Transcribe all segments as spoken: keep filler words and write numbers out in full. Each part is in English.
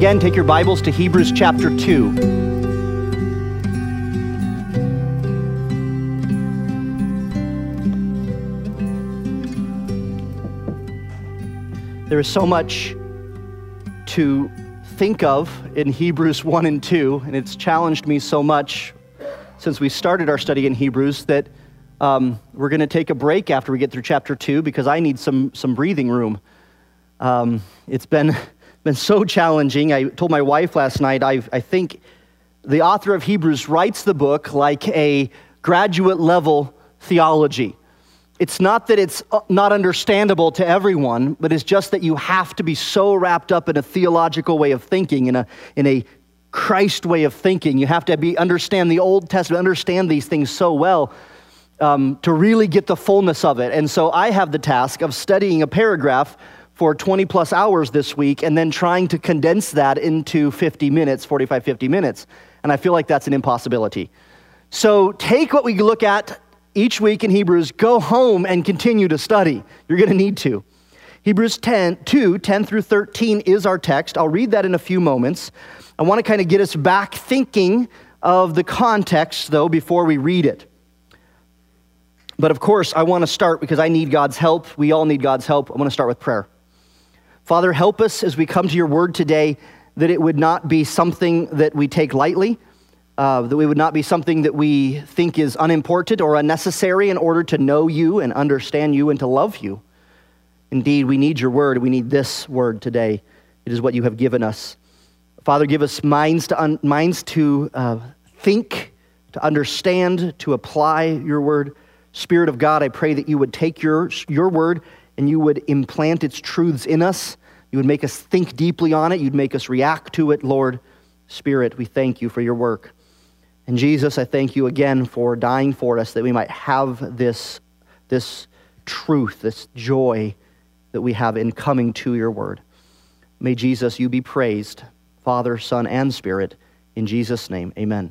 again, take your Bibles to Hebrews chapter two. There is so much to think of in Hebrews one and two, and it's challenged me so much since we started our study in Hebrews that um, we're going to take a break after we get through chapter two because I need some some breathing room. Um, it's been been so challenging. I told my wife last night, I I think the author of Hebrews writes the book like a graduate level theology. It's not that it's not understandable to everyone, but it's just that you have to be so wrapped up in a theological way of thinking, in a in a Christ way of thinking. You have to be understand the Old Testament, understand these things so well um, to really get the fullness of it. And so I have the task of studying a paragraph for twenty plus hours this week and then trying to condense that into fifty minutes, forty-five, fifty minutes. And I feel like that's an impossibility. So take what we look at each week in Hebrews, go home and continue to study. You're going to need to. Hebrews ten, two, ten through thirteen is our text. I'll read that in a few moments. I want to kind of get us back thinking of the context, though, before we read it. But of course, I want to start because I need God's help. We all need God's help. I want to start with prayer. Father, help us as we come to your word today, that it would not be something that we take lightly, uh, that we would not be something that we think is unimportant or unnecessary in order to know you and understand you and to love you. Indeed, we need your word. We need this word today. It is what you have given us. Father, give us minds to un- minds to uh, think, to understand, to apply your word. Spirit of God, I pray that you would take your, your word and you would implant its truths in us. You would make us think deeply on it. You'd make us react to it, Lord. Spirit, we thank you for your work. And Jesus, I thank you again for dying for us that we might have this, this truth, this joy that we have in coming to your word. May Jesus, you be praised, Father, Son, and Spirit. In Jesus' name, amen.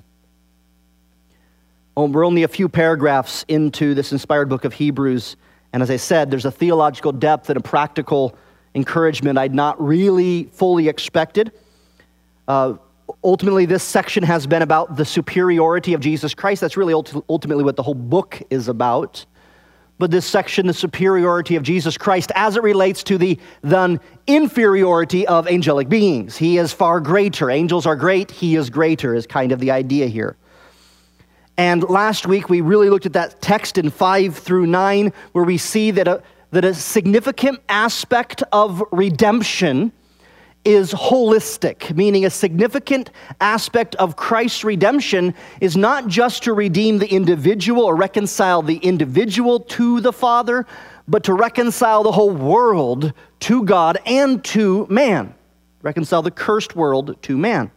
Oh, we're only a few paragraphs into this inspired book of Hebrews. And as I said, there's a theological depth and a practical encouragement I'd not really fully expected. Uh, ultimately, this section has been about the superiority of Jesus Christ. That's really ult- ultimately what the whole book is about. But this section, the superiority of Jesus Christ, as it relates to the then inferiority of angelic beings. He is far greater. Angels are great. He is greater is kind of the idea here. And last week, we really looked at that text in five through nine, where we see that a, that a significant aspect of redemption is holistic, meaning a significant aspect of Christ's redemption is not just to redeem the individual or reconcile the individual to the Father, but to reconcile the whole world to God and to man. Reconcile the cursed world to man.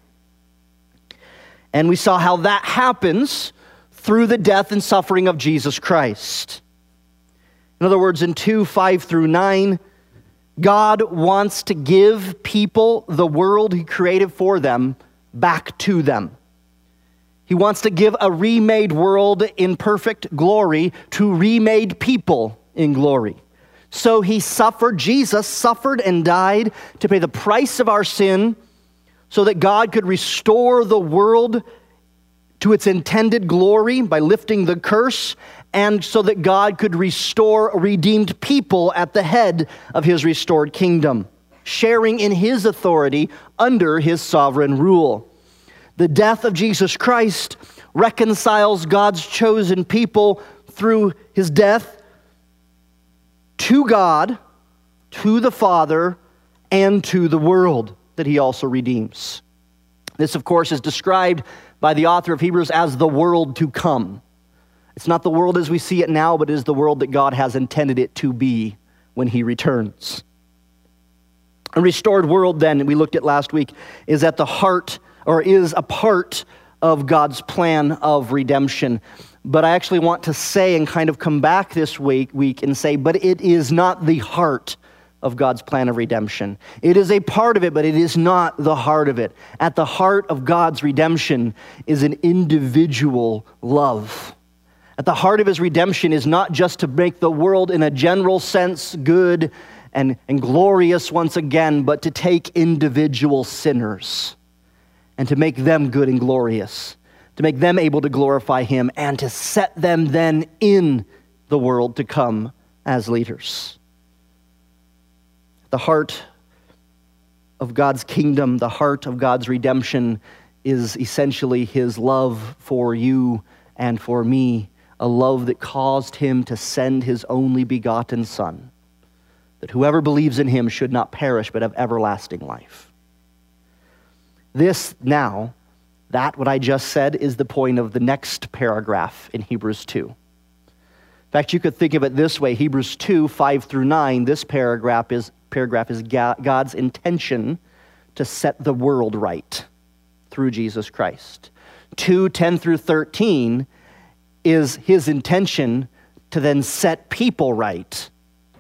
And we saw how that happens through the death and suffering of Jesus Christ. In other words, in two, five through nine, God wants to give people the world he created for them back to them. He wants to give a remade world in perfect glory to remade people in glory. So he suffered, Jesus suffered and died to pay the price of our sin so that God could restore the world to its intended glory by lifting the curse, and so that God could restore redeemed people at the head of his restored kingdom, sharing in his authority under his sovereign rule. The death of Jesus Christ reconciles God's chosen people through his death to God, to the Father, and to the world that he also redeems. This, of course, is described by the author of Hebrews as the world to come. It's not the world as we see it now, but it is the world that God has intended it to be when he returns. A restored world, then, we looked at last week, is at the heart, or is a part of God's plan of redemption. But I actually want to say and kind of come back this week, week and say, but it is not the heart of God's plan of redemption. It is a part of it, but it is not the heart of it. At the heart of God's redemption is an individual love. At the heart of his redemption is not just to make the world in a general sense good and, and glorious once again, but to take individual sinners and to make them good and glorious, to make them able to glorify him, and to set them then in the world to come as leaders. The heart of God's kingdom, the heart of God's redemption, is essentially his love for you and for me, a love that caused him to send his only begotten Son, that whoever believes in him should not perish but have everlasting life. This now, that what I just said, is the point of the next paragraph in Hebrews two. In fact, you could think of it this way: Hebrews two, five through nine, this paragraph is, paragraph is God's intention to set the world right through Jesus Christ. two, ten through thirteen is his intention to then set people right.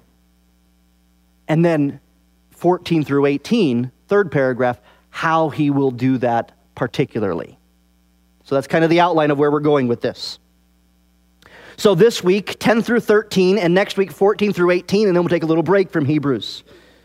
And then fourteen through eighteen, third paragraph, how he will do that particularly. So that's kind of the outline of where we're going with this. So this week, ten through thirteen, and next week, fourteen through eighteen, and then we'll take a little break from Hebrews.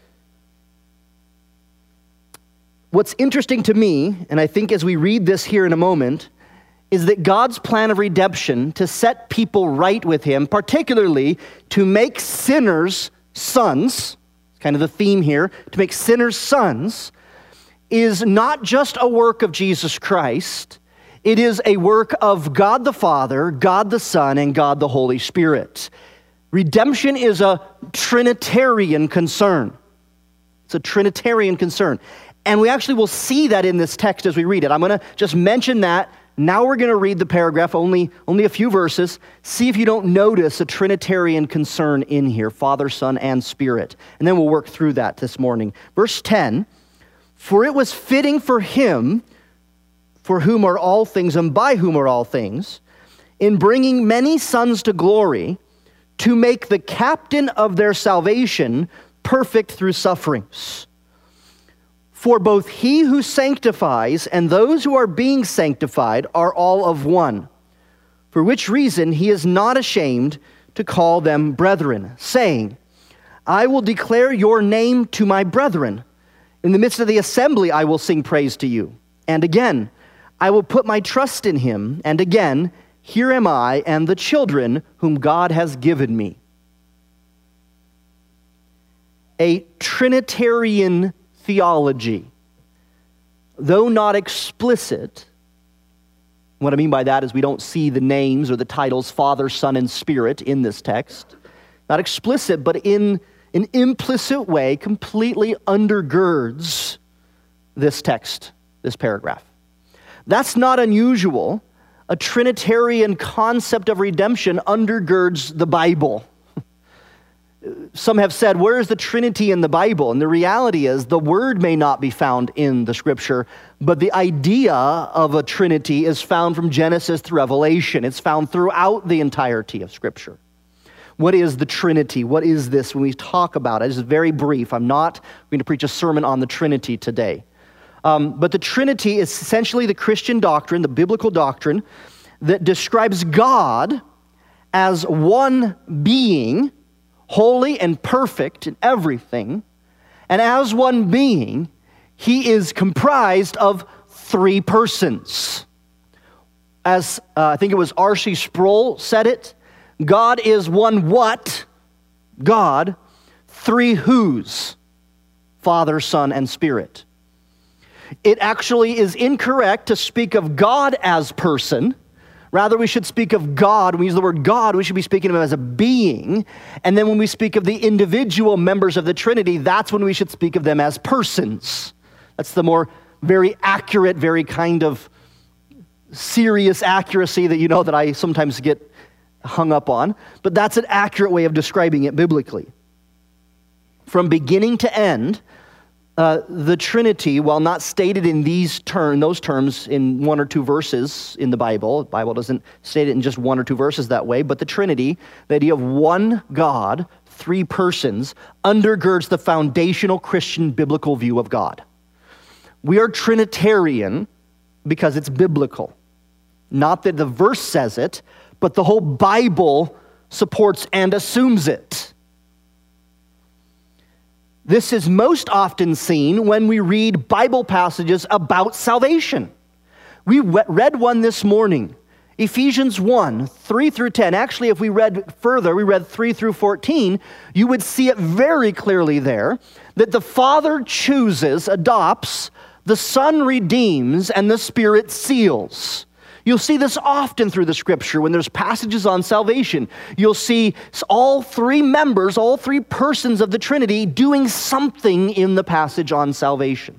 What's interesting to me, and I think as we read this here in a moment, is that God's plan of redemption to set people right with him, particularly to make sinners sons, kind of the theme here, to make sinners sons, is not just a work of Jesus Christ. It is a work of God the Father, God the Son, and God the Holy Spirit. Redemption is a Trinitarian concern. It's a Trinitarian concern. And we actually will see that in this text as we read it. I'm going to just mention that. Now we're going to read the paragraph, only, only a few verses. See if you don't notice a Trinitarian concern in here, Father, Son, and Spirit. And then we'll work through that this morning. Verse ten, for it was fitting for him, for whom are all things and by whom are all things, in bringing many sons to glory, to make the captain of their salvation perfect through sufferings. For both he who sanctifies and those who are being sanctified are all of one, for which reason he is not ashamed to call them brethren, saying, I will declare your name to my brethren. In the midst of the assembly I will sing praise to you. And again, I will put my trust in him. And again, here am I and the children whom God has given me. A Trinitarian theology, though not explicit. What I mean by that is we don't see the names or the titles Father, Son, and Spirit in this text. Not explicit, but in an implicit way, completely undergirds this text, this paragraph. That's not unusual. A Trinitarian concept of redemption undergirds the Bible. Some have said, where is the Trinity in the Bible? And the reality is, the word may not be found in the Scripture, but the idea of a Trinity is found from Genesis to Revelation. It's found throughout the entirety of Scripture. What is the Trinity? What is this when we talk about it? It's very brief. I'm not going to preach a sermon on the Trinity today. Um, but the Trinity is essentially the Christian doctrine, the biblical doctrine, that describes God as one being, holy and perfect in everything, and as one being, he is comprised of three persons. As uh, I think it was R C Sproul said it, God is one what? God, three whos? Father, Son, and Spirit. It actually is incorrect to speak of God as person. Rather, we should speak of God. When we use the word God, we should be speaking of him as a being. And then when we speak of the individual members of the Trinity, that's when we should speak of them as persons. That's the more very accurate, very kind of serious accuracy that you know that I sometimes get hung up on. But that's an accurate way of describing it biblically. From beginning to end, Uh, the Trinity, while not stated in these term, those terms in one or two verses in the Bible, the Bible doesn't state it in just one or two verses that way, but the Trinity, the idea of one God, three persons, undergirds the foundational Christian biblical view of God. We are Trinitarian because it's biblical. Not that the verse says it, but the whole Bible supports and assumes it. This is most often seen when we read Bible passages about salvation. We read one this morning, Ephesians one, three through ten. Actually, if we read further, we read three through fourteen, you would see it very clearly there that the Father chooses, adopts, the Son redeems, and the Spirit seals. You'll see this often through the Scripture when there's passages on salvation. You'll see all three members, all three persons of the Trinity doing something in the passage on salvation.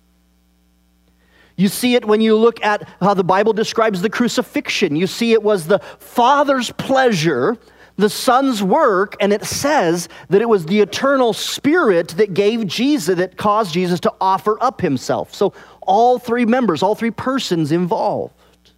You see it when you look at how the Bible describes the crucifixion. You see it was the Father's pleasure, the Son's work, and it says that it was the eternal Spirit that gave Jesus, that caused Jesus to offer up himself. So all three members, all three persons involved.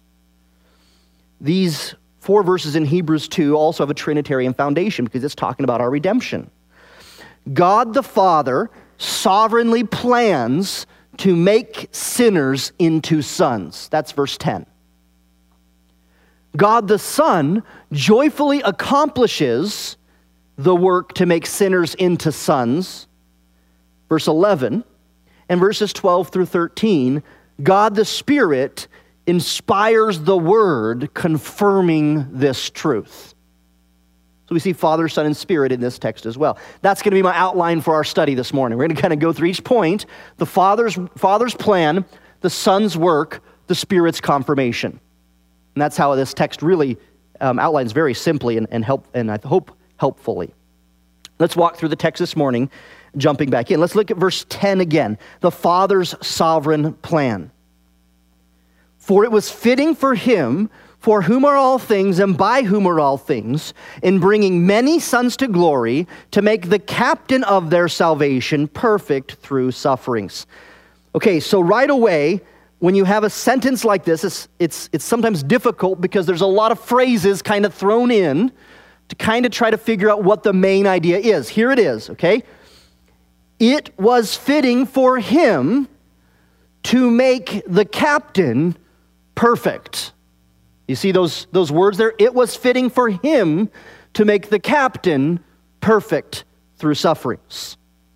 These four verses in Hebrews two also have a Trinitarian foundation because it's talking about our redemption. God the Father sovereignly plans to make sinners into sons. That's verse ten. God the Son joyfully accomplishes the work to make sinners into sons. Verse eleven. And verses twelve through thirteen, God the Spirit inspires the Word confirming this truth. So we see Father, Son, and Spirit in this text as well. That's going to be my outline for our study this morning. We're going to kind of go through each point, the Father's, Father's plan, the Son's work, the Spirit's confirmation. And that's how this text really um, outlines very simply and, and, help, and I hope helpfully. Let's walk through the text this morning, jumping back in. Let's look at verse ten again, the Father's sovereign plan. For it was fitting for him, for whom are all things and by whom are all things, in bringing many sons to glory, to make the captain of their salvation perfect through sufferings. Okay, so right away, when you have a sentence like this, it's, it's, it's sometimes difficult because there's a lot of phrases kind of thrown in to kind of try to figure out what the main idea is. Here it is, okay? It was fitting for him to make the captain perfect. You see those, those words there? It was fitting for him to make the captain perfect through sufferings.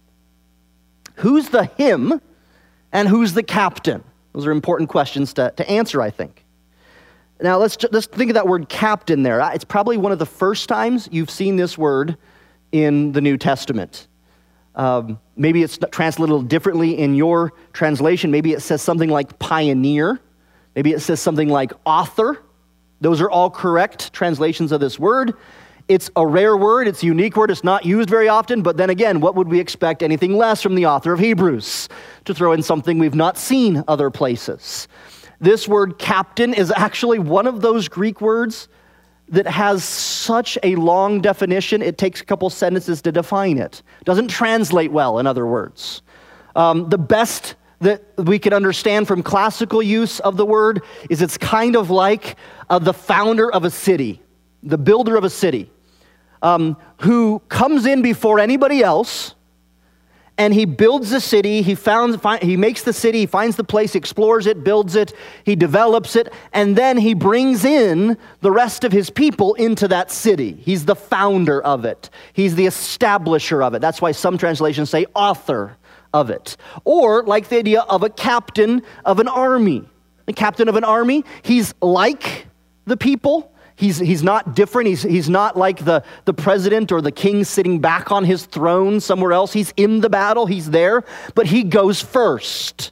Who's the him and who's the captain? Those are important questions to, to answer, I think. Now, let's, let's think of that word captain there. It's probably one of the first times you've seen this word in the New Testament. Um, maybe it's translated a little differently in your translation. Maybe it says something like pioneer. Maybe it says something like author. Those are all correct translations of this word. It's a rare word. It's a unique word. It's not used very often. But then again, what would we expect anything less from the author of Hebrews? To throw in something we've not seen other places. This word captain is actually one of those Greek words that has such a long definition, it takes a couple sentences to define it. Doesn't translate well, in other words. Um, the best that we can understand from classical use of the word is it's kind of like uh, the founder of a city, the builder of a city, um, who comes in before anybody else, and he builds the city, he founds, find, he makes the city, he finds the place, explores it, builds it, he develops it, and then he brings in the rest of his people into that city. He's the founder of it. He's the establisher of it. That's why some translations say author of it. Or like the idea of a captain of an army. The captain of an army, he's like the people. He's, he's not different. He's, he's not like the, the president or the king sitting back on his throne somewhere else. He's in the battle. He's there, but he goes first.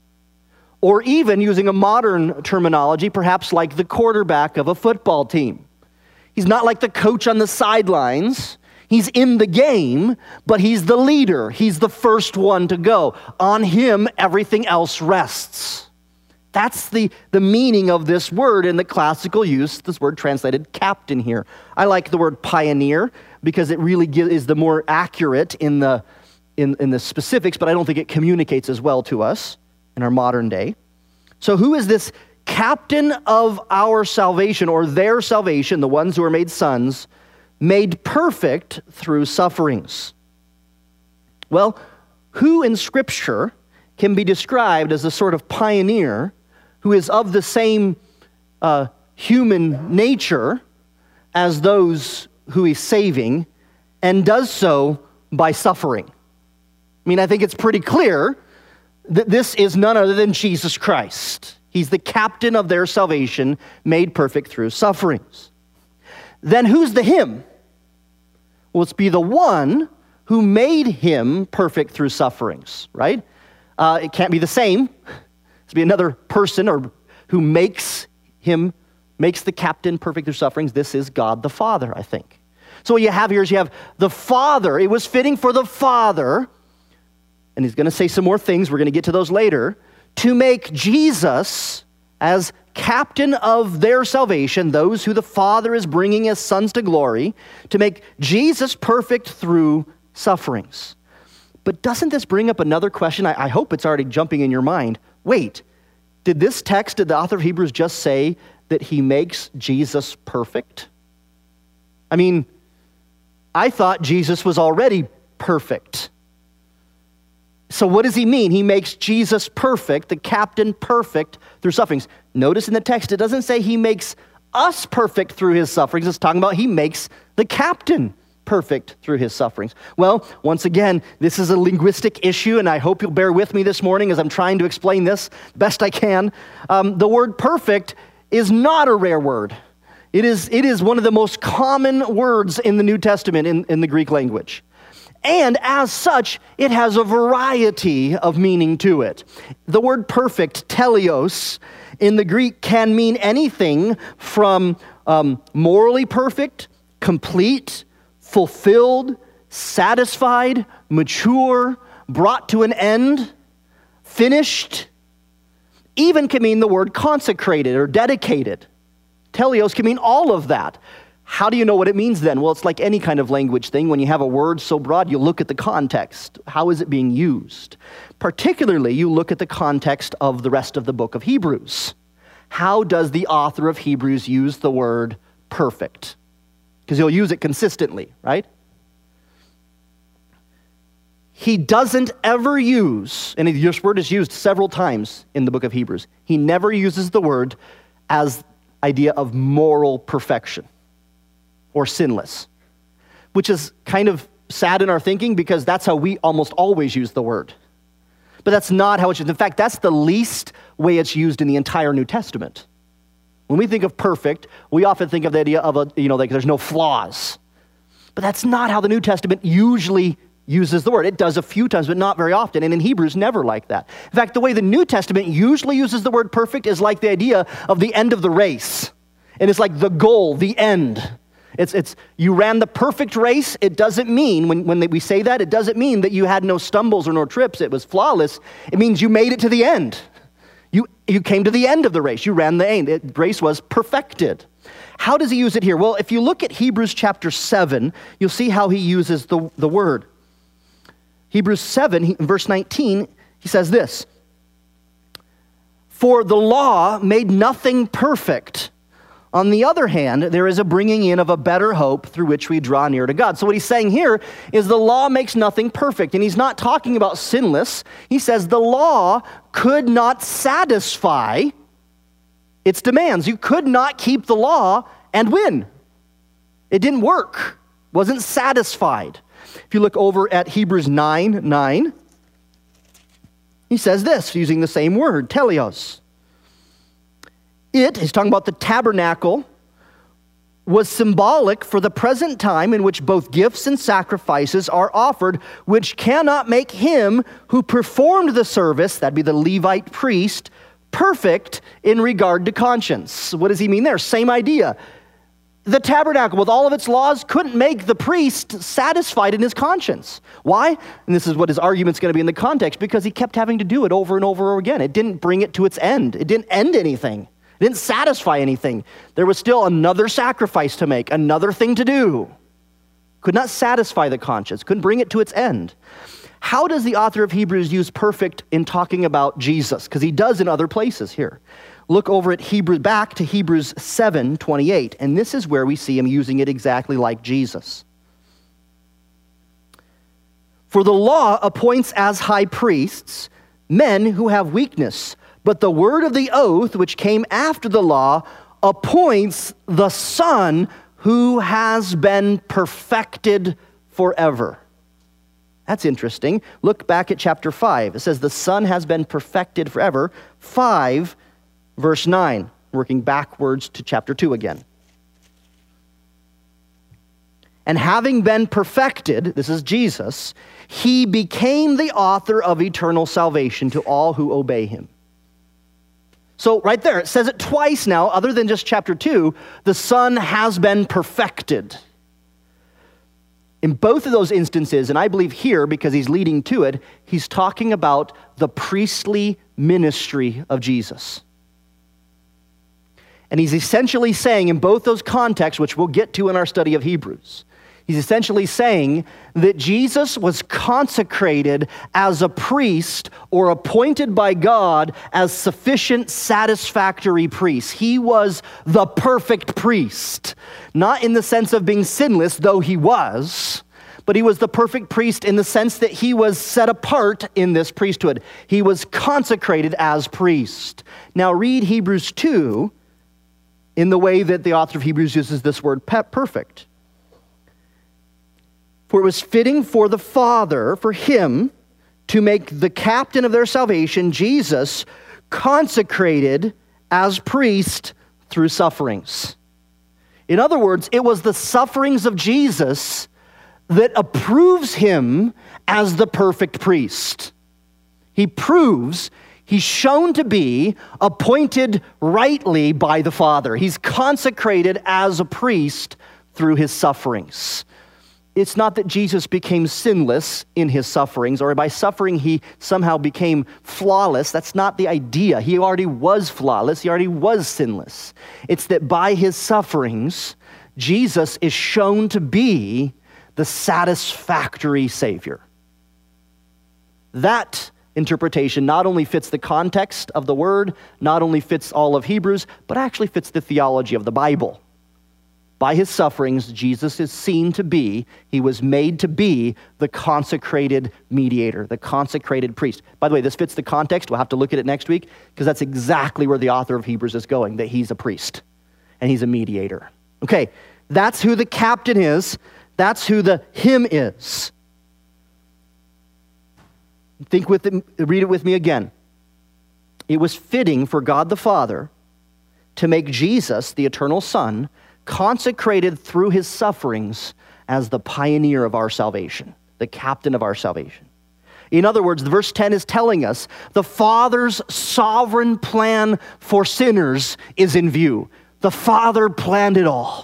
Or even using a modern terminology, perhaps like the quarterback of a football team. He's not like the coach on the sidelines. He's in the game, but he's the leader. He's the first one to go. On him, everything else rests. That's the, the meaning of this word in the classical use, this word translated captain here. I like the word pioneer because it really give, is the more accurate in the, in, in the specifics, but I don't think it communicates as well to us in our modern day. So who is this captain of our salvation or their salvation, the ones who are made sons, made perfect through sufferings? Well, who in Scripture can be described as a sort of pioneer who is of the same uh, human nature as those who he's saving and does so by suffering? I mean, I think it's pretty clear that this is none other than Jesus Christ. He's the captain of their salvation, made perfect through sufferings. Then who's the him? Well, it's be the one who made him perfect through sufferings, right? Uh, it can't be the same. It's be another person or who makes him, makes the captain perfect through sufferings. This is God the Father, I think. So what you have here is you have the Father. It was fitting for the Father, and he's going to say some more things, we're going to get to those later, to make Jesus as captain of their salvation, those who the Father is bringing as sons to glory, to make Jesus perfect through sufferings. But doesn't this bring up another question? I, I hope it's already jumping in your mind. Wait, did this text, did the author of Hebrews just say that he makes Jesus perfect? I mean, I thought Jesus was already perfect. So what does he mean? He makes Jesus perfect, the captain perfect through sufferings. Notice in the text, it doesn't say he makes us perfect through his sufferings. It's talking about he makes the captain perfect through his sufferings. Well, once again, this is a linguistic issue, and I hope you'll bear with me this morning as I'm trying to explain this best I can. Um, the word perfect is not a rare word. It is, it is one of the most common words in the New Testament in, in the Greek language. And as such, it has a variety of meaning to it. The word perfect, teleos, in the Greek can mean anything from um, morally perfect, complete, fulfilled, satisfied, mature, brought to an end, finished. Even can mean the word consecrated or dedicated. Teleos can mean all of that. How do you know what it means then? Well, it's like any kind of language thing. When you have a word so broad, you look at the context. How is it being used? Particularly, you look at the context of the rest of the book of Hebrews. How does the author of Hebrews use the word perfect? Because he'll use it consistently, right? He doesn't ever use, and this word is used several times in the book of Hebrews, he never uses the word as idea of moral perfection or sinless, which is kind of sad in our thinking because that's how we almost always use the word. But that's not how it's used. In fact, that's the least way it's used in the entire New Testament. When we think of perfect, we often think of the idea of, a, you know, like there's no flaws. But that's not how the New Testament usually uses the word. It does a few times, but not very often. And in Hebrews, never like that. In fact, the way the New Testament usually uses the word perfect is like the idea of the end of the race. And it's like the goal, the end. It's, it's you ran the perfect race. It doesn't mean, when, when we say that, it doesn't mean that you had no stumbles or no trips. It was flawless. It means you made it to the end. You, you came to the end of the race. You ran the end. It, race was perfected. How does he use it here? Well, if you look at Hebrews chapter seven, you'll see how he uses the, the word. Hebrews seven, he, verse nineteen, he says this, "For the law made nothing perfect. On the other hand, there is a bringing in of a better hope through which we draw near to God." So what he's saying here is the law makes nothing perfect. And he's not talking about sinless. He says the law could not satisfy its demands. You could not keep the law and win. It didn't work. Wasn't satisfied. If you look over at Hebrews nine nine, he says this, using the same word, teleos. It, he's talking about the tabernacle, was symbolic for the present time in which both gifts and sacrifices are offered, which cannot make him who performed the service, that'd be the Levite priest, perfect in regard to conscience. What does he mean there? Same idea. The tabernacle, with all of its laws, couldn't make the priest satisfied in his conscience. Why? And this is what his argument's going to be in the context, because he kept having to do it over and over again. It didn't bring it to its end. It didn't end anything. It didn't satisfy anything. There was still another sacrifice to make, another thing to do. Could not satisfy the conscience, couldn't bring it to its end. How does the author of Hebrews use perfect in talking about Jesus? Because he does in other places here. Look over at Hebrews, back to Hebrews seven twenty-eight, and this is where we see him using it exactly like Jesus. "For the law appoints as high priests men who have weakness, but the word of the oath, which came after the law, appoints the Son who has been perfected forever." That's interesting. Look back at chapter five. It says the Son has been perfected forever. five, verse nine, working backwards to chapter two again. And having been perfected, this is Jesus, he became the author of eternal salvation to all who obey him. So right there, it says it twice now, other than just chapter two, the Son has been perfected. In both of those instances, and I believe here, because he's leading to it, he's talking about the priestly ministry of Jesus. And he's essentially saying in both those contexts, which we'll get to in our study of Hebrews, he's essentially saying that Jesus was consecrated as a priest or appointed by God as sufficient, satisfactory priest. He was the perfect priest, not in the sense of being sinless, though he was, but he was the perfect priest in the sense that he was set apart in this priesthood. He was consecrated as priest. Now read Hebrews two in the way that the author of Hebrews uses this word perfect. For it was fitting for the Father, for him, to make the captain of their salvation, Jesus, consecrated as priest through sufferings. In other words, it was the sufferings of Jesus that approves him as the perfect priest. He proves, he's shown to be appointed rightly by the Father. He's consecrated as a priest through his sufferings. It's not that Jesus became sinless in his sufferings, or by suffering he somehow became flawless. That's not the idea. He already was flawless. He already was sinless. It's that by his sufferings, Jesus is shown to be the satisfactory Savior. That interpretation not only fits the context of the word, not only fits all of Hebrews, but actually fits the theology of the Bible. By his sufferings, Jesus is seen to be, he was made to be the consecrated mediator, the consecrated priest. By the way, this fits the context. We'll have to look at it next week, because that's exactly where the author of Hebrews is going, that he's a priest and he's a mediator. Okay, that's who the captain is. That's who the him is. Think with it, read it with me again. It was fitting for God the Father to make Jesus, the eternal Son, consecrated through his sufferings as the pioneer of our salvation, the captain of our salvation. In other words, verse ten is telling us the Father's sovereign plan for sinners is in view. The Father planned it all.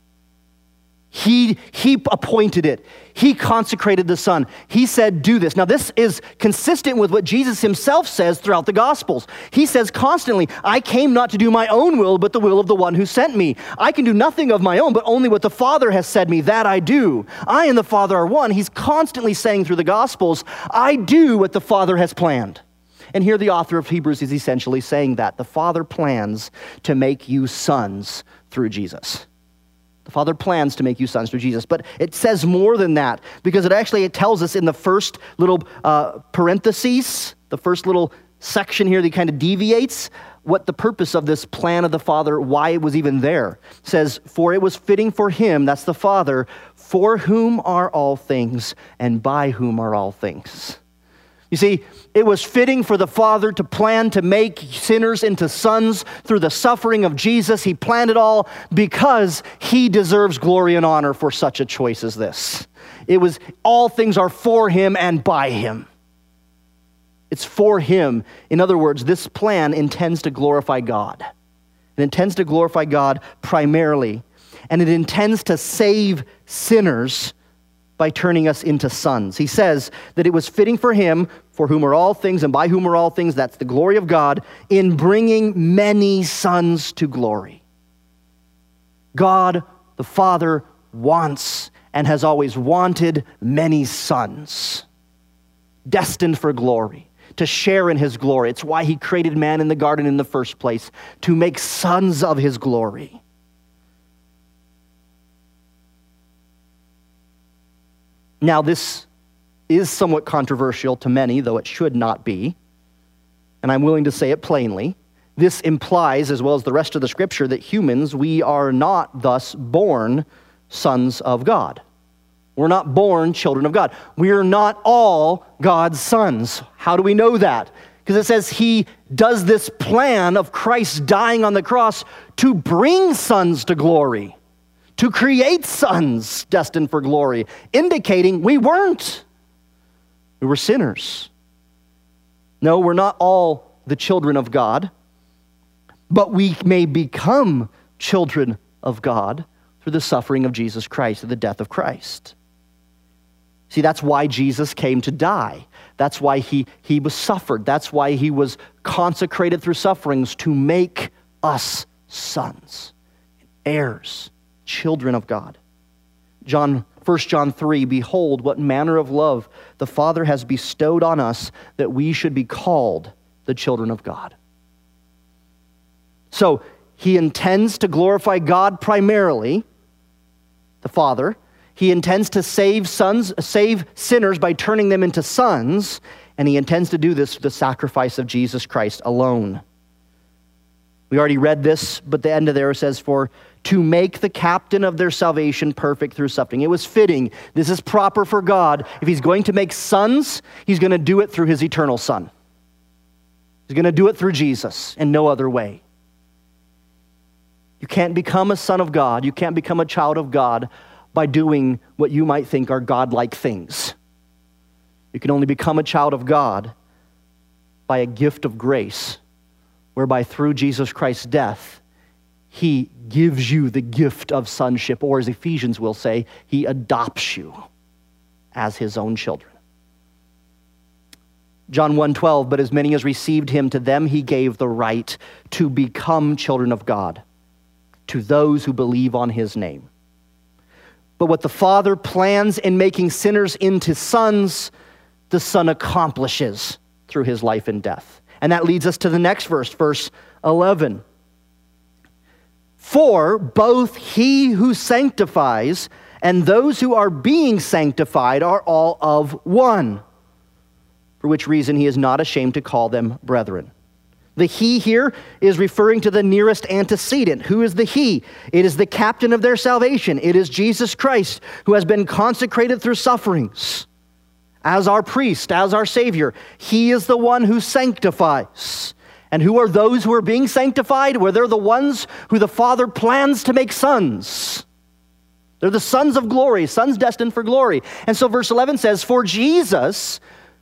He, he appointed it. He consecrated the Son. He said, do this. Now, this is consistent with what Jesus himself says throughout the Gospels. He says constantly, I came not to do my own will, but the will of the one who sent me. I can do nothing of my own, but only what the Father has said me, that I do. I and the Father are one. He's constantly saying through the Gospels, I do what the Father has planned. And here the author of Hebrews is essentially saying that. The Father plans to make you sons through Jesus. The Father plans to make you sons through Jesus. But it says more than that, because it actually it tells us in the first little uh, parentheses, the first little section here that kind of deviates, what the purpose of this plan of the Father, why it was even there. It says, for it was fitting for him, that's the Father, for whom are all things, and by whom are all things. You see, it was fitting for the Father to plan to make sinners into sons through the suffering of Jesus. He planned it all because he deserves glory and honor for such a choice as this. It was, all things are for him and by him. It's for him. In other words, this plan intends to glorify God. It intends to glorify God primarily, and it intends to save sinners by turning us into sons. He says that it was fitting for him, for whom are all things and by whom are all things, that's the glory of God, in bringing many sons to glory. God, the Father, wants and has always wanted many sons, destined for glory, to share in his glory. It's why he created man in the garden in the first place, to make sons of his glory. Now, this is somewhat controversial to many, though it should not be, and I'm willing to say it plainly. This implies, as well as the rest of the scripture, that humans, we are not thus born sons of God. We're not born children of God. We're not all God's sons. How do we know that? Because it says he does this plan of Christ dying on the cross to bring sons to glory, to create sons destined for glory, indicating we weren't. We were sinners. No, we're not all the children of God, but we may become children of God through the suffering of Jesus Christ, through the death of Christ. See, that's why Jesus came to die. That's why he, he was suffered. That's why he was consecrated through sufferings to make us sons, heirs, children of God. John, First John three, behold, what manner of love the Father has bestowed on us that we should be called the children of God. So he intends to glorify God primarily, the Father. He intends to save sons, save sinners by turning them into sons, and he intends to do this through the sacrifice of Jesus Christ alone. We already read this, but the end of there says, for to make the captain of their salvation perfect through suffering. It was fitting. This is proper for God. If he's going to make sons, he's going to do it through his eternal Son. He's going to do it through Jesus and no other way. You can't become a son of God. You can't become a child of God by doing what you might think are godlike things. You can only become a child of God by a gift of grace, whereby through Jesus Christ's death, he gives you the gift of sonship, or as Ephesians will say, he adopts you as his own children. John one twelve, but as many as received him, to them he gave the right to become children of God, to those who believe on his name. But what the Father plans in making sinners into sons, the Son accomplishes through his life and death. And that leads us to the next verse, verse eleven. For both he who sanctifies and those who are being sanctified are all of one, for which reason he is not ashamed to call them brethren. The he here is referring to the nearest antecedent. Who is the he? It is the captain of their salvation. It is Jesus Christ, who has been consecrated through sufferings as our priest, as our Savior. He is the one who sanctifies. And who are those who are being sanctified? Well, they're the ones who the Father plans to make sons. They're the sons of glory, sons destined for glory. And so verse eleven says, for Jesus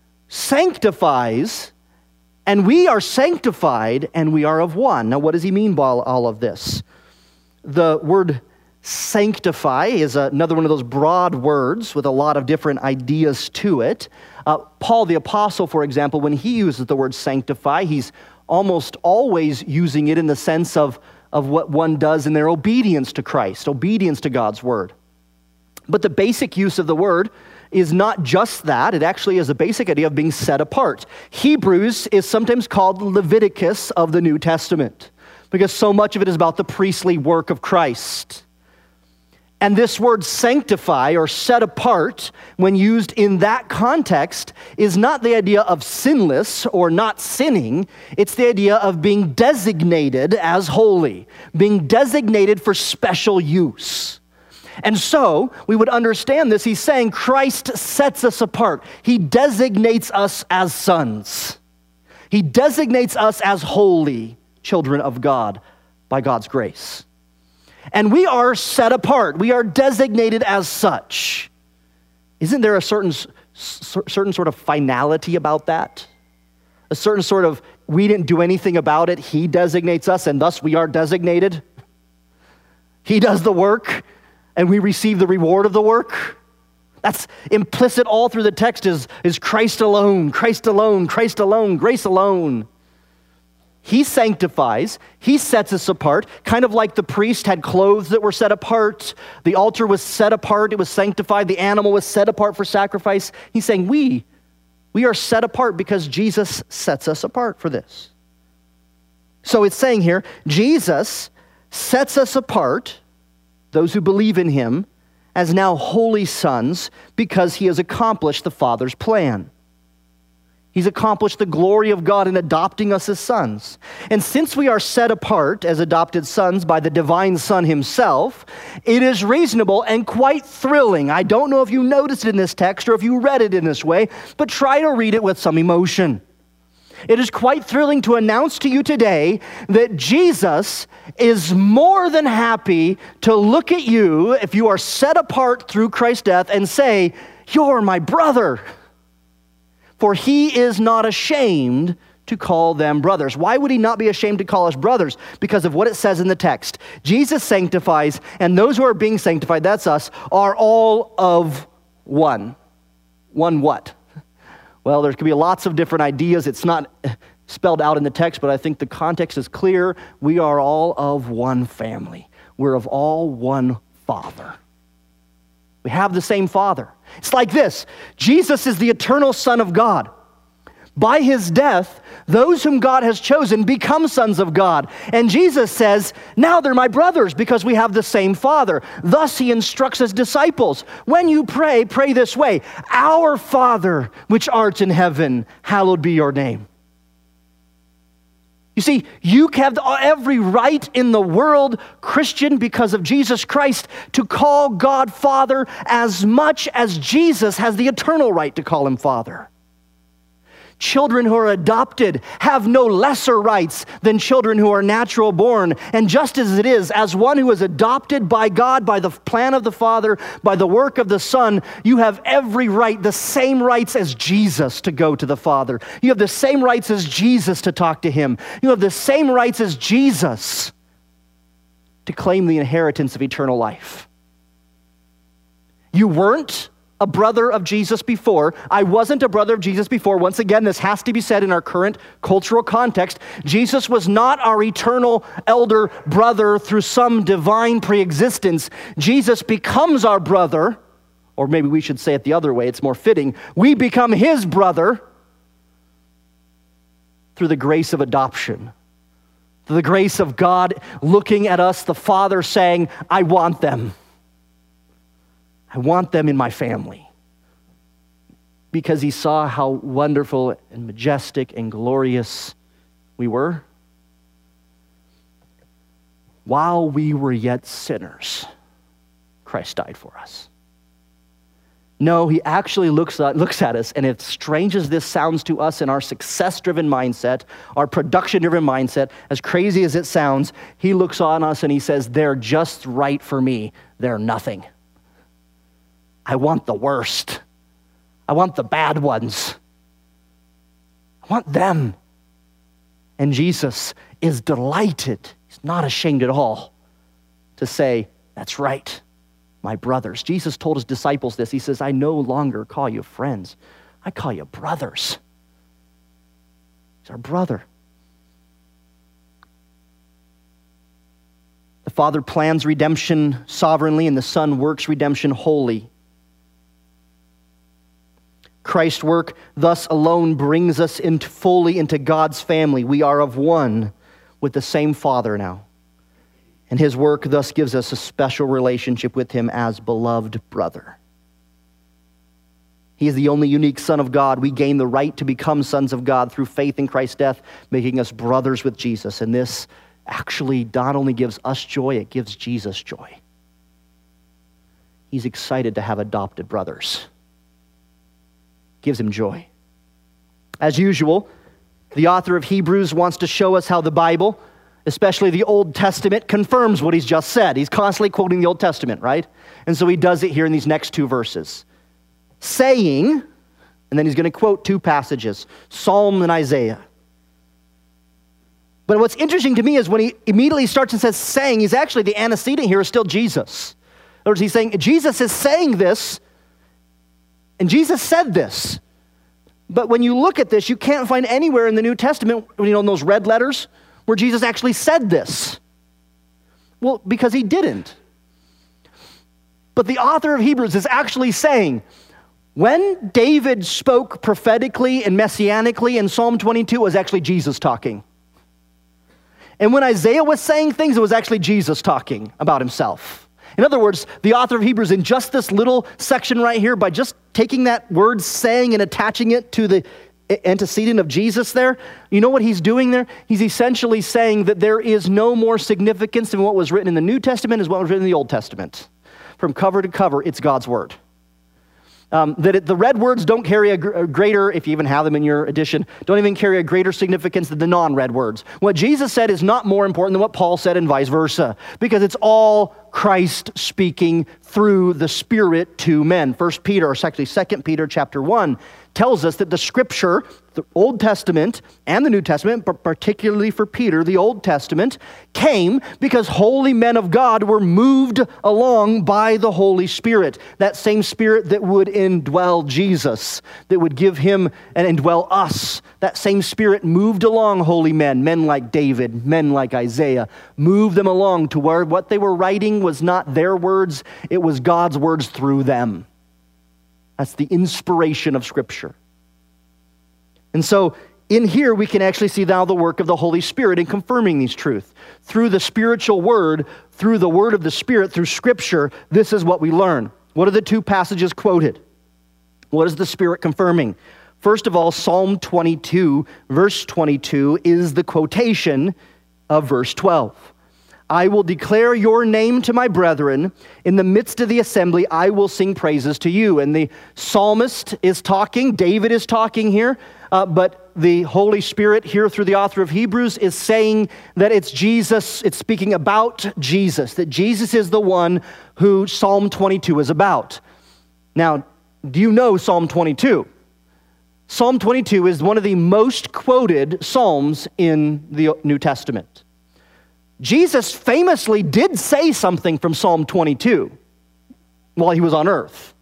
sanctifies, and we are sanctified, and we are of one. Now, what does he mean by all of this? The word sanctify is another one of those broad words with a lot of different ideas to it. Uh, Paul the Apostle, for example, when he uses the word sanctify, he's almost always using it in the sense of, of what one does in their obedience to Christ, obedience to God's word. But the basic use of the word is not just that. It actually is a basic idea of being set apart. Hebrews is sometimes called Leviticus of the New Testament because so much of it is about the priestly work of Christ. And this word sanctify or set apart, when used in that context, is not the idea of sinless or not sinning. It's the idea of being designated as holy, being designated for special use. And so we would understand this. He's saying Christ sets us apart. He designates us as sons. He designates us as holy children of God by God's grace. And we are set apart. We are designated as such. Isn't there a certain, certain sort of finality about that? A certain sort of, we didn't do anything about it. He designates us, and thus we are designated. He does the work, and we receive the reward of the work. That's implicit all through the text is, is Christ alone, Christ alone, Christ alone, grace alone. He sanctifies, he sets us apart, kind of like the priest had clothes that were set apart. The altar was set apart, it was sanctified, the animal was set apart for sacrifice. He's saying we, we are set apart because Jesus sets us apart for this. So it's saying here, Jesus sets us apart, those who believe in him, as now holy sons because he has accomplished the Father's plan. He's accomplished the glory of God in adopting us as sons. And since we are set apart as adopted sons by the divine Son himself, it is reasonable and quite thrilling. I don't know if you noticed it in this text or if you read it in this way, but try to read it with some emotion. It is quite thrilling to announce to you today that Jesus is more than happy to look at you, if you are set apart through Christ's death, and say, "You're my brother." For he is not ashamed to call them brothers. Why would he not be ashamed to call us brothers? Because of what it says in the text. Jesus sanctifies, and those who are being sanctified, that's us, are all of one. One what? Well, there could be lots of different ideas. It's not spelled out in the text, but I think the context is clear. We are all of one family. We're of all one Father. We have the same Father. It's like this. Jesus is the eternal Son of God. By his death, those whom God has chosen become sons of God. And Jesus says, now they're my brothers because we have the same Father. Thus he instructs his disciples, when you pray, pray this way, "Our Father, which art in heaven, hallowed be your name." You see, you have every right in the world, Christian, because of Jesus Christ, to call God Father as much as Jesus has the eternal right to call him Father. Children who are adopted have no lesser rights than children who are natural born. And just as it is, as one who is adopted by God, by the plan of the Father, by the work of the Son, you have every right, the same rights as Jesus to go to the Father. You have the same rights as Jesus to talk to him. You have the same rights as Jesus to claim the inheritance of eternal life. You weren't a brother of Jesus before. I wasn't a brother of Jesus before. Once again, this has to be said in our current cultural context. Jesus was not our eternal elder brother through some divine preexistence. Jesus becomes our brother, or maybe we should say it the other way, it's more fitting. We become his brother through the grace of adoption. Through the grace of God looking at us, the Father saying, I want them. I want them in my family, because he saw how wonderful and majestic and glorious we were. While we were yet sinners, Christ died for us. No, he actually looks at, looks at us, and as strange as this sounds to us in our success-driven mindset, our production-driven mindset, as crazy as it sounds, he looks on us and he says, they're just right for me. They're nothing. I want the worst. I want the bad ones. I want them. And Jesus is delighted. He's not ashamed at all to say, that's right, my brothers. Jesus told his disciples this. He says, I no longer call you friends. I call you brothers. He's our brother. The Father plans redemption sovereignly, and the Son works redemption wholly. Christ's work thus alone brings us into fully into God's family. We are of one with the same Father now. And his work thus gives us a special relationship with him as beloved brother. He is the only unique Son of God. We gain the right to become sons of God through faith in Christ's death, making us brothers with Jesus. And this actually not only gives us joy, it gives Jesus joy. He's excited to have adopted brothers. Gives him joy. As usual, the author of Hebrews wants to show us how the Bible, especially the Old Testament, confirms what he's just said. He's constantly quoting the Old Testament, right? And so he does it here in these next two verses. Saying, and then he's going to quote two passages, Psalm and Isaiah. But what's interesting to me is when he immediately starts and says saying, he's actually, the antecedent here is still Jesus. In other words, he's saying, Jesus is saying this, and Jesus said this. But when you look at this, you can't find anywhere in the New Testament, you know, in those red letters, where Jesus actually said this. Well, because he didn't. But the author of Hebrews is actually saying, when David spoke prophetically and messianically in Psalm twenty-two, it was actually Jesus talking. And when Isaiah was saying things, it was actually Jesus talking about himself. In other words, the author of Hebrews, in just this little section right here, by just taking that word saying and attaching it to the antecedent of Jesus there, you know what he's doing there? He's essentially saying that there is no more significance in what was written in the New Testament as what was written in the Old Testament. From cover to cover, it's God's word. Um, that it, the red words don't carry a, gr- a greater, if you even have them in your edition, don't even carry a greater significance than the non-red words. What Jesus said is not more important than what Paul said and vice versa, because it's all Christ speaking through the Spirit to men. First Peter, or actually Second Peter chapter one, tells us that the Scripture, the Old Testament and the New Testament, but particularly for Peter, the Old Testament, came because holy men of God were moved along by the Holy Spirit. That same Spirit that would indwell Jesus, that would give him and indwell us. That same Spirit moved along holy men, men like David, men like Isaiah, moved them along to where what they were writing was not their words, it was God's words through them. That's the inspiration of Scripture. And so in here, we can actually see now the work of the Holy Spirit in confirming these truths. Through the spiritual word, through the word of the Spirit, through Scripture, this is what we learn. What are the two passages quoted? What is the Spirit confirming? First of all, Psalm twenty-two, verse twenty-two, is the quotation of verse twelve. I will declare your name to my brethren. In the midst of the assembly, I will sing praises to you. And the psalmist is talking, David is talking here, uh, but the Holy Spirit here through the author of Hebrews is saying that it's Jesus, it's speaking about Jesus, that Jesus is the one who Psalm twenty-two is about. Now, do you know Psalm twenty-two? Psalm twenty-two is one of the most quoted psalms in the New Testament. Jesus famously did say something from Psalm twenty-two while he was on earth.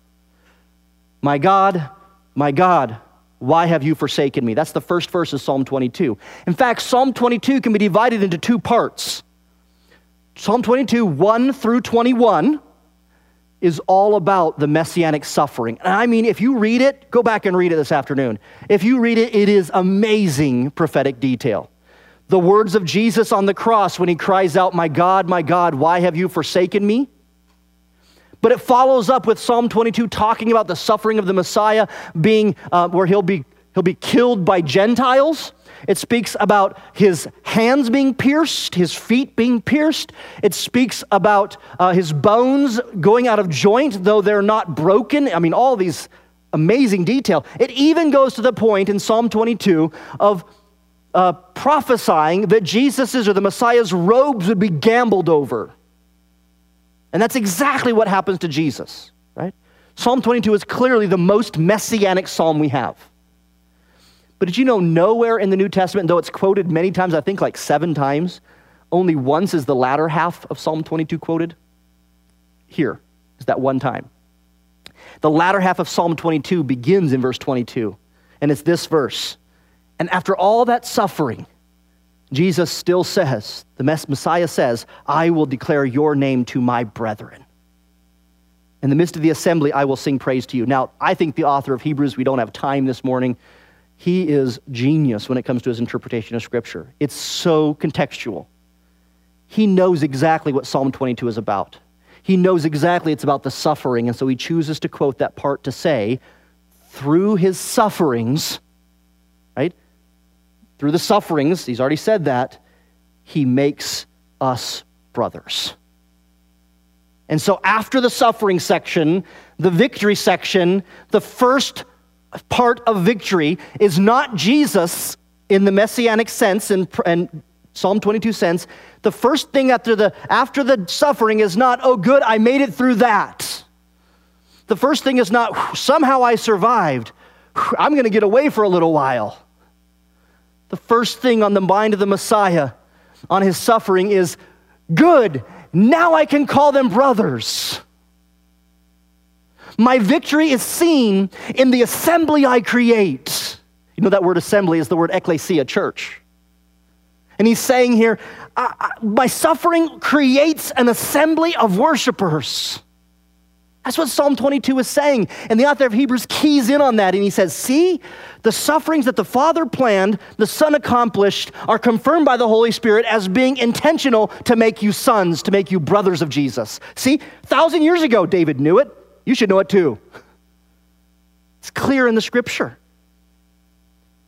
My God, my God, why have you forsaken me? That's the first verse of Psalm twenty-two. In fact, Psalm twenty-two can be divided into two parts. Psalm twenty-two, one through twenty-one, is all about the messianic suffering. And I mean, if you read it, go back and read it this afternoon. If you read it, it is amazing prophetic detail. The words of Jesus on the cross when he cries out, my God, my God, why have you forsaken me? But it follows up with Psalm twenty-two talking about the suffering of the Messiah being, uh, where he'll be, he'll be killed by Gentiles. It speaks about his hands being pierced, his feet being pierced. It speaks about uh, his bones going out of joint, though they're not broken. I mean, all these amazing detail. It even goes to the point in Psalm twenty-two of Uh, prophesying that Jesus's or the Messiah's robes would be gambled over. And that's exactly what happens to Jesus, right? Psalm twenty-two is clearly the most messianic psalm we have. But did you know nowhere in the New Testament, though it's quoted many times, I think like seven times, only once is the latter half of Psalm twenty-two quoted? Here is that one time. The latter half of Psalm twenty-two begins in verse twenty-two, and it's this verse. And after all that suffering, Jesus still says, the Messiah says, I will declare your name to my brethren. In the midst of the assembly, I will sing praise to you. Now, I think the author of Hebrews, we don't have time this morning, he is genius when it comes to his interpretation of Scripture. It's so contextual. He knows exactly what Psalm twenty-two is about. He knows exactly it's about the suffering, and so he chooses to quote that part to say, through his sufferings, right? Through the sufferings, he's already said that, he makes us brothers. And so after the suffering section, the victory section, the first part of victory is not Jesus in the messianic sense and, and Psalm twenty-two sense. The first thing after the, after the suffering is not, oh good, I made it through that. The first thing is not, somehow I survived. I'm going to get away for a little while. The first thing on the mind of the Messiah on his suffering is, good, now I can call them brothers. My victory is seen in the assembly I create. You know that word assembly is the word ecclesia, church. And he's saying here, I, I, my suffering creates an assembly of worshipers. That's what Psalm twenty-two is saying. And the author of Hebrews keys in on that. And he says, see, the sufferings that the Father planned, the Son accomplished, are confirmed by the Holy Spirit as being intentional to make you sons, to make you brothers of Jesus. See, a thousand years ago, David knew it. You should know it too. It's clear in the Scripture.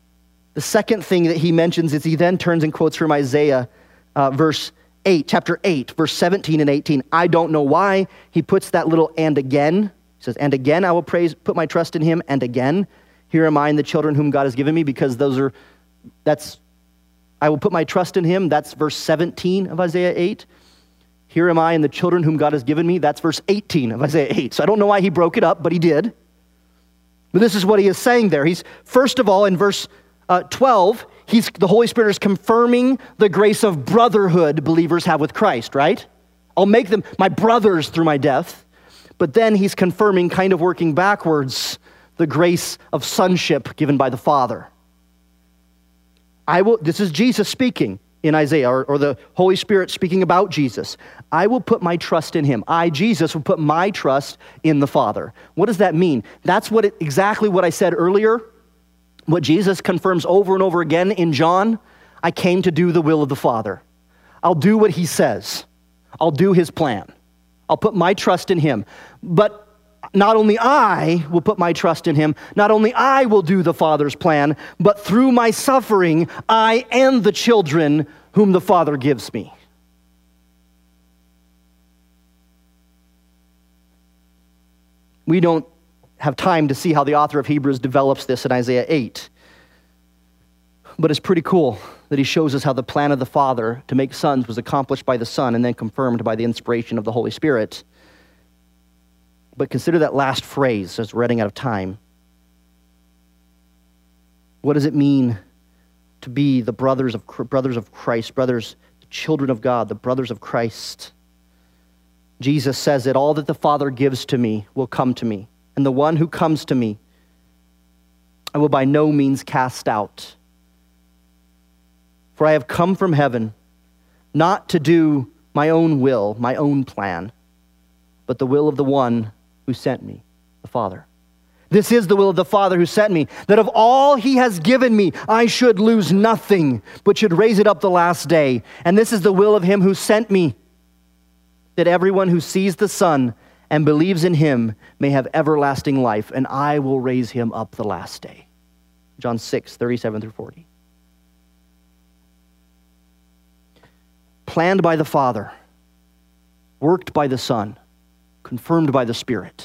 The second thing that he mentions is he then turns and quotes from Isaiah uh, verse eight, chapter eight, verse seventeen and eighteen. I don't know why he puts that little and again. He says, and again I will praise, put my trust in him, and again, here am I and the children whom God has given me, because those are, that's, I will put my trust in him. That's verse seventeen of Isaiah eight. Here am I and the children whom God has given me. That's verse eighteen of Isaiah eight. So I don't know why he broke it up, but he did. But this is what he is saying there. He's, first of all, in verse uh, twelve, he's, the Holy Spirit is confirming the grace of brotherhood believers have with Christ, right? I'll make them my brothers through my death. But then he's confirming, kind of working backwards, the grace of sonship given by the Father. I will, this is Jesus speaking in Isaiah, or, or the Holy Spirit speaking about Jesus. I will put my trust in him. I, Jesus, will put my trust in the Father. What does that mean? That's what it, exactly what I said earlier, what Jesus confirms over and over again in John. I came to do the will of the Father. I'll do what he says. I'll do his plan. I'll put my trust in him. But not only I will put my trust in him, not only I will do the Father's plan, but through my suffering, I and the children whom the Father gives me. We don't have time to see how the author of Hebrews develops this in Isaiah eight. But it's pretty cool that he shows us how the plan of the Father to make sons was accomplished by the Son and then confirmed by the inspiration of the Holy Spirit. But consider that last phrase, as we're running out of time. What does it mean to be the brothers of brothers of Christ, brothers, the children of God, the brothers of Christ? Jesus says that all that the Father gives to me will come to me, and the one who comes to me I will by no means cast out. For I have come from heaven, not to do my own will, my own plan, but the will of the one who sent me, the Father. This is the will of the Father who sent me, that of all he has given me, I should lose nothing, but should raise it up the last day. And this is the will of him who sent me, that everyone who sees the Son and believes in him may have everlasting life, and I will raise him up the last day. John six, thirty-seven through forty. Planned by the Father, worked by the Son, confirmed by the Spirit.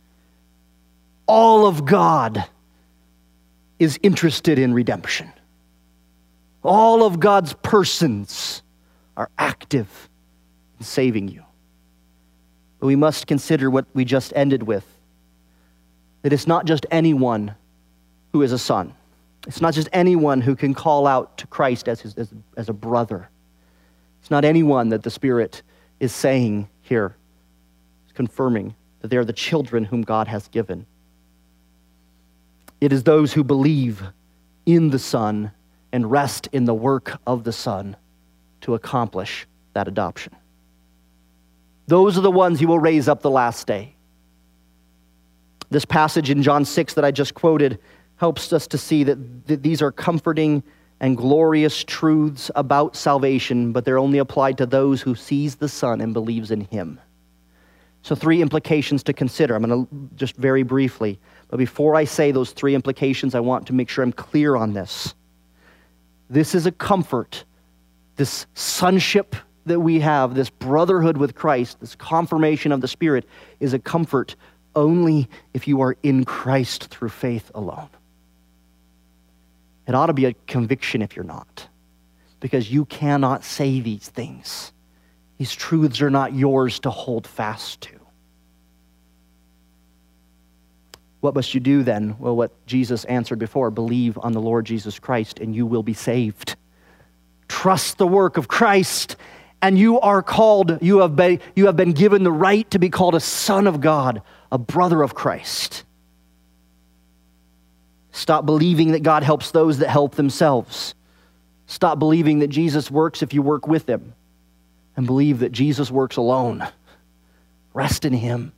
All of God is interested in redemption. All of God's persons are active in saving you. But we must consider what we just ended with, that it's not just anyone who is a son. It's not just anyone who can call out to Christ as, his, as, as a brother. It's not anyone that the Spirit is saying here, confirming that they are the children whom God has given. It is those who believe in the Son and rest in the work of the Son to accomplish that adoption. Those are the ones he will raise up the last day. This passage in John six that I just quoted helps us to see that th- these are comforting and glorious truths about salvation, but they're only applied to those who sees the Son and believes in him. So three implications to consider. I'm going to just very briefly, but before I say those three implications, I want to make sure I'm clear on this. This is a comfort, this sonship that we have, this brotherhood with Christ, this confirmation of the Spirit is a comfort only if you are in Christ through faith alone. It ought to be a conviction if you're not, because you cannot say these things. These truths are not yours to hold fast to. What must you do then? Well, what Jesus answered before, believe on the Lord Jesus Christ and you will be saved. Trust the work of Christ and you are called, you have been, you have been given the right to be called a son of God, a brother of Christ. Stop believing that God helps those that help themselves. Stop believing that Jesus works if you work with him. And believe that Jesus works alone. Rest in him.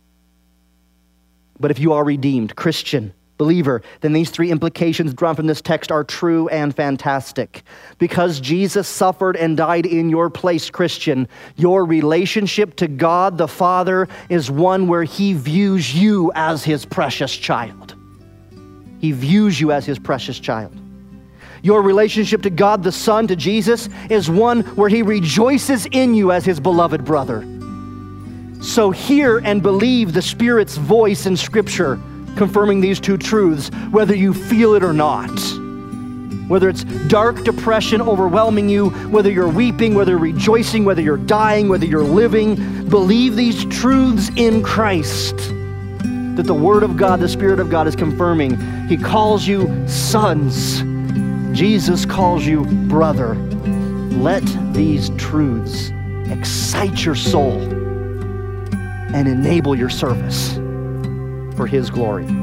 But if you are redeemed, Christian, believer, then these three implications drawn from this text are true and fantastic. Because Jesus suffered and died in your place, Christian, your relationship to God the Father is one where he views you as his precious child. He views you as his precious child. Your relationship to God the Son, to Jesus, is one where he rejoices in you as his beloved brother. So hear and believe the Spirit's voice in Scripture, confirming these two truths, whether you feel it or not. Whether it's dark depression overwhelming you, whether you're weeping, whether you're rejoicing, whether you're dying, whether you're living, believe these truths in Christ. That the Word of God, the Spirit of God is confirming. He calls you sons. Jesus calls you brother. Let these truths excite your soul and enable your service for his glory.